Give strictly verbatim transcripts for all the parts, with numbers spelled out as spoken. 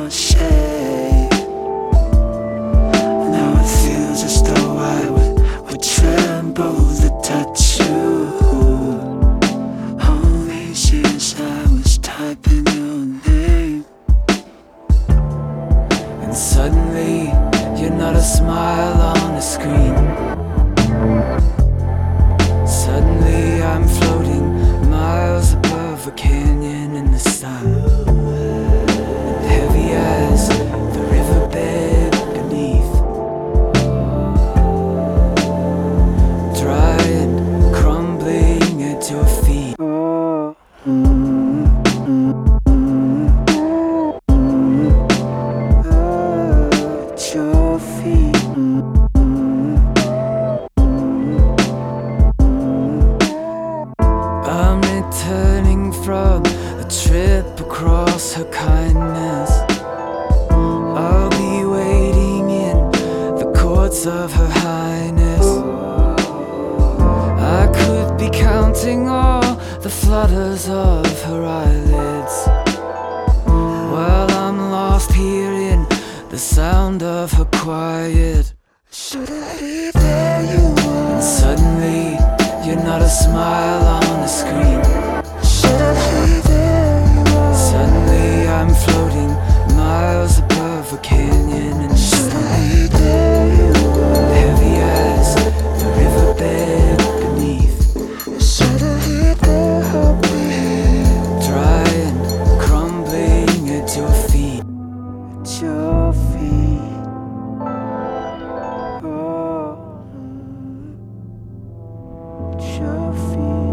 your shape. Now it feels as though I would, would tremble to touch you. All these years I was typing your name, and suddenly you're not a smile on a screen. Suddenly I'm floating miles above a canyon in the sun, and heavy as the riverbed beneath, dry and crumbling at your feet. At your feet. I'm returning from a trip across her kindness. I'll be waiting in the courts of her highness. I could be counting all the flutters of her eyelids, while I'm lost here in the sound of her quiet. Should I be there you are? And suddenly you're not a smile on the screen. Should I be there you are? Suddenly I'm floating miles above a canyon, and should I be there you are? Heavy as the riverbed beneath. Should I be there, help me? Dry and crumbling at your feet. At your feet. Oh. At your feet.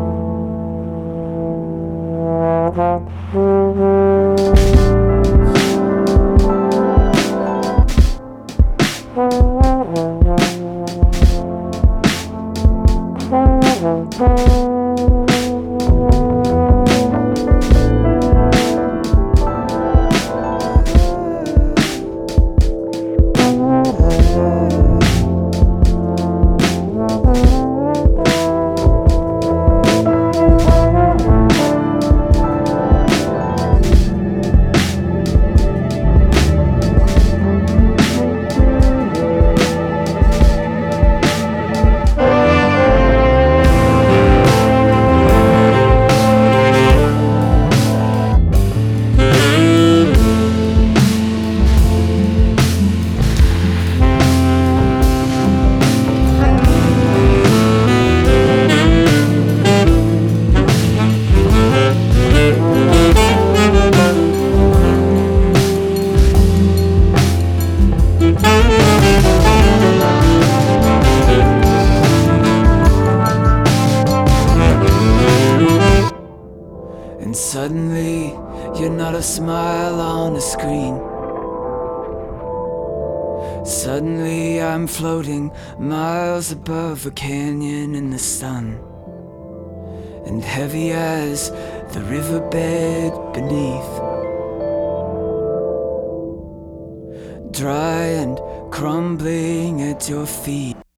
And suddenly you're not a smile on a screen. Suddenly I'm floating miles above a canyon in the sun, and heavy as the riverbed beneath, dry and crumbling at your feet.